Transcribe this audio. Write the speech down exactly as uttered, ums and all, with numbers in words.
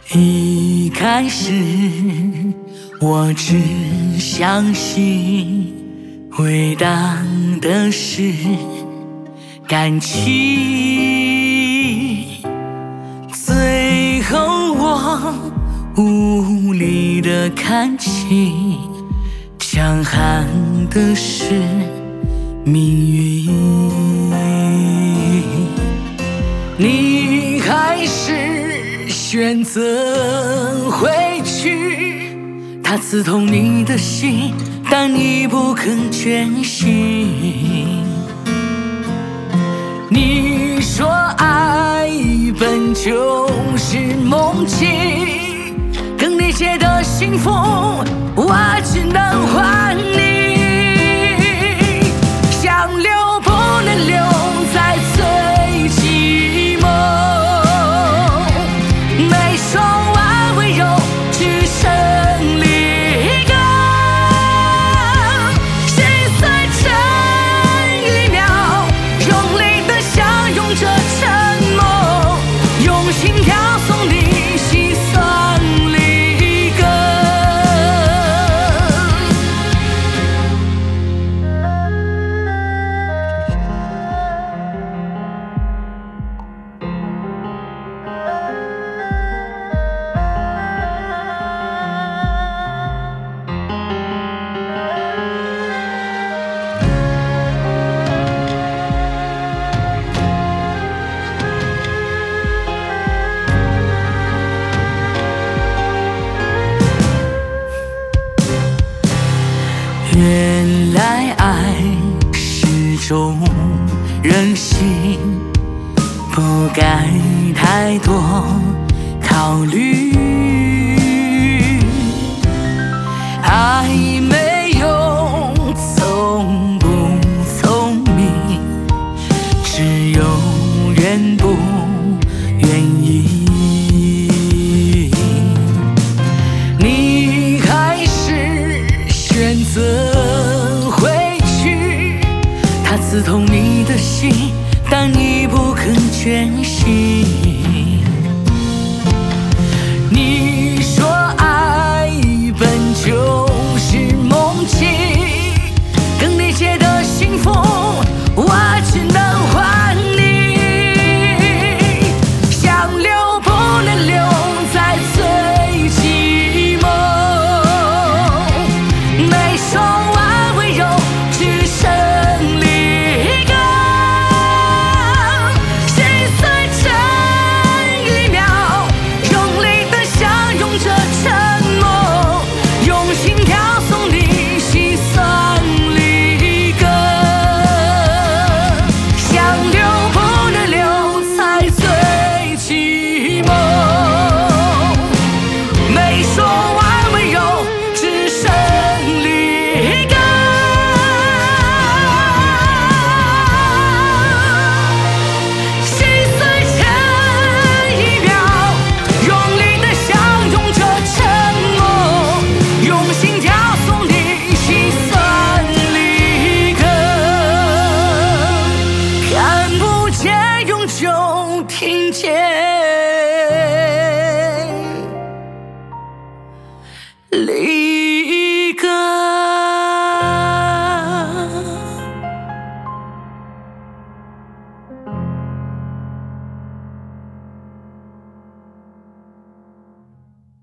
一开始我只相信伟大的是感情，最后我无力地看清强悍的是命运。你还是选择回去，它刺痛你的心，但你不肯全心。你说爱本就是梦境，更理解的幸福我只能还你。想留不能留在最寂寞，没说完温柔只剩离歌，心碎成一秒，用力的相拥着沉默，用心跳送你心酸离歌。原来爱是种任性，不该太多考虑。爱没有聪不聪明，只有愿不愿意。你还是选择回去，它刺痛你的心，但你不肯全心。你说爱本就是梦境，更理解的幸福我只能还你。想留不能留在最寂寞，没说完温柔只剩离歌，心碎成一秒，用力的相拥着沉默，用心跳送你心酸离歌。想留不能留才最寂寞，没说完温柔只剩离歌，心碎成一秒，用力的相拥着沉默，用心跳送你心酸离歌。看不见永久听见离